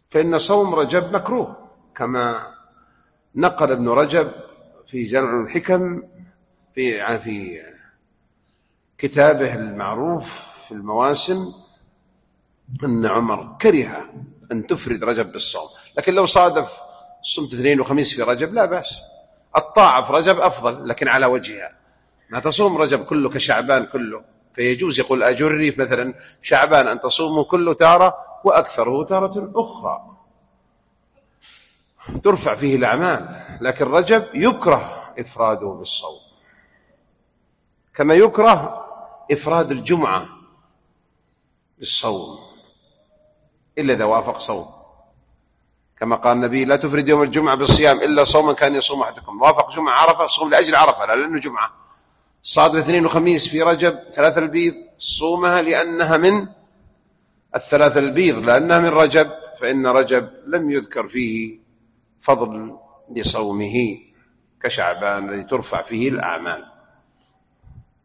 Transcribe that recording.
فإن صوم رجب مكروه، كما نقل ابن رجب في جمع الحكم في كتابه المعروف في المواسم أن عمر كره أن تفرد رجب بالصوم، لكن لو صادف صمت اثنين وخميس في رجب لا بأس. الطاعة في رجب أفضل لكن على وجهها، ما تصوم رجب كله كشعبان كله، فيجوز يقول أجري مثلا شعبان أن تصومه كله تارة وأكثره تارة أخرى ترفع فيه الأعمال، لكن رجب يكره إفراده بالصوم، كما يكره إفراد الجمعة بالصوم إلا إذا وافق صوم، كما قال النبي لا تفرد يوم الجمعة بالصيام إلا صوما كان يصوم أحدكم، وافق جمعة عرفة صوم لأجل عرفة لا لأنه جمعة. صادف اثنين وخميس في رجب ثلاثة البيض صومها لأنها من الثلاثة البيض لأنها من رجب، فإن رجب لم يذكر فيه فضل لصومه كشعبان الذي ترفع فيه الأعمال.